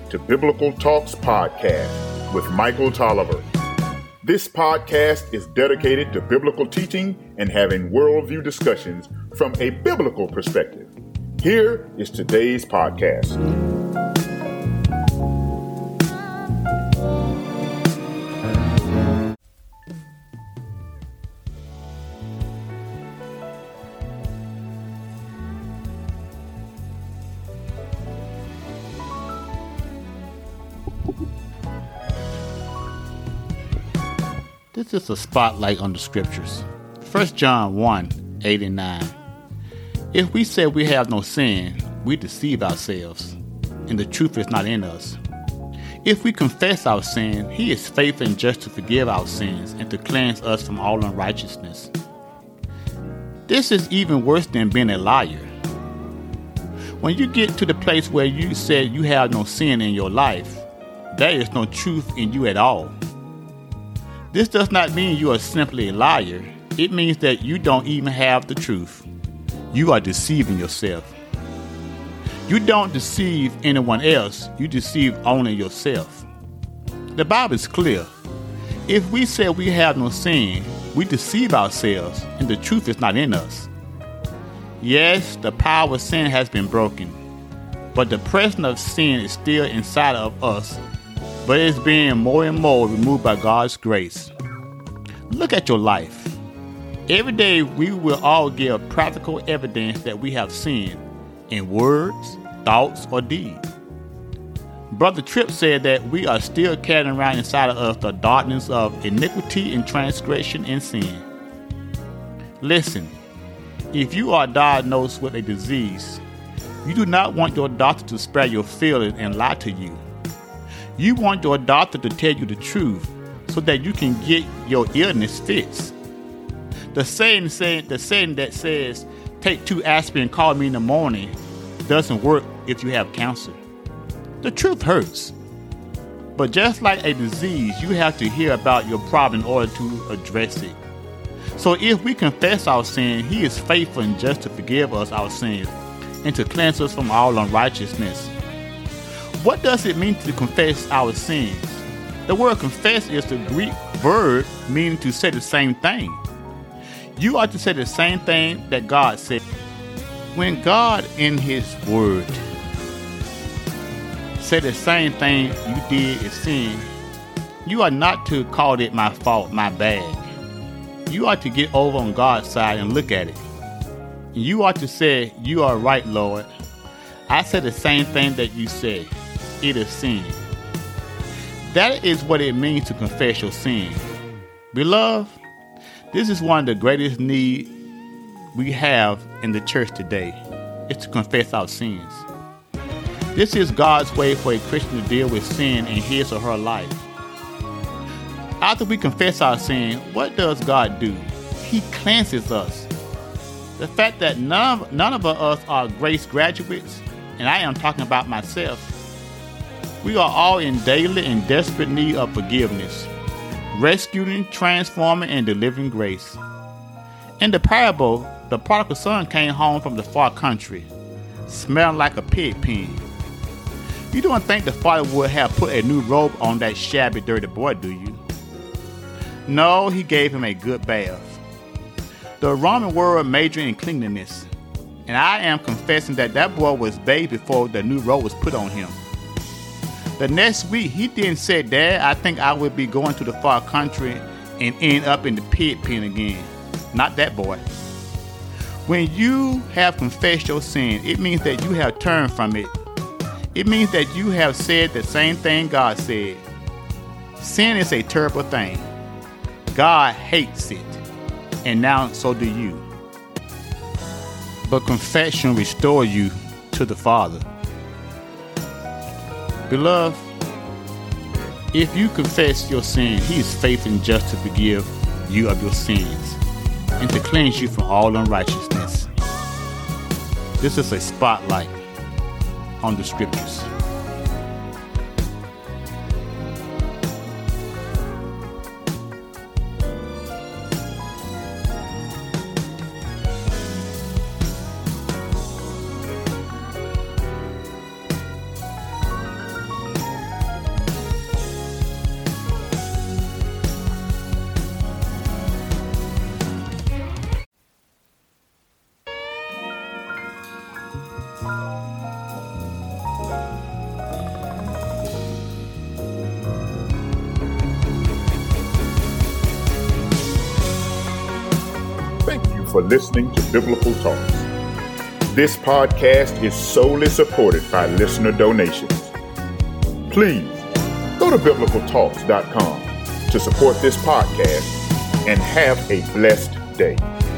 to Biblical Talks Podcast with Michael Tolliver. This podcast is dedicated to biblical teaching and having worldview discussions from a biblical perspective. Here is today's podcast. This is a spotlight on the scriptures. 1 John 1, 8 and 9. If we say we have no sin, we deceive ourselves, and the truth is not in us. If we confess our sin, he is faithful and just to forgive our sins and to cleanse us from all unrighteousness. This is even worse than being a liar. When you get to the place where you say you have no sin in your life, there is no truth in you at all. This does not mean you are simply a liar. It means that you don't even have the truth. You are deceiving yourself. You don't deceive anyone else. You deceive only yourself. The Bible is clear. If we say we have no sin, we deceive ourselves, and the truth is not in us. Yes, the power of sin has been broken, but the presence of sin is still inside of us, but it's being more and more removed by God's grace. Look at your life. Every day we will all give practical evidence that we have sinned in words, thoughts, or deeds. Brother Tripp said that we are still carrying around inside of us the darkness of iniquity and transgression and sin. Listen, if you are diagnosed with a disease, you do not want your doctor to spare your feelings and lie to you. You want your doctor to tell you the truth so that you can get your illness fixed. The saying that says, take 2 aspirin and call me in the morning doesn't work if you have cancer. The truth hurts. But just like a disease, you have to hear about your problem in order to address it. So if we confess our sin, he is faithful and just to forgive us our sins and to cleanse us from all unrighteousness. What does it mean to confess our sins? The word confess is the Greek verb meaning to say the same thing. You are to say the same thing that God said. When God in his word said the same thing you did is sin, you are not to call it my fault, my bad. You are to get over on God's side and look at it. You are to say, you are right, Lord. I said the same thing that you said. It is sin. That is what it means to confess your sin. Beloved, this is one of the greatest needs we have in the church today, is to confess our sins. This is God's way for a Christian to deal with sin in his or her life. After we confess our sin, what does God do? He cleanses us. The fact that none of us are grace graduates, and I am talking about myself, we are all in daily and desperate need of forgiveness, rescuing, transforming, and delivering grace. In the parable, the prodigal son came home from the far country, smelling like a pig pen. You don't think the father would have put a new robe on that shabby, dirty boy, do you? No, he gave him a good bath. The Roman word majoring in cleanliness, and I am confessing that boy was bathed before the new robe was put on him. The next week, he didn't say, Dad, I think I will be going to the far country and end up in the pig pen again. Not that boy. When you have confessed your sin, it means that you have turned from it. It means that you have said the same thing God said. Sin is a terrible thing. God hates it. And now so do you. But confession restores you to the Father. Beloved, if you confess your sin, he is faithful and just to forgive you of your sins and to cleanse you from all unrighteousness. This is a spotlight on the scriptures. for listening to Biblical Talks. This podcast is solely supported by listener donations. Please go to biblicaltalks.com to support this podcast and have a blessed day.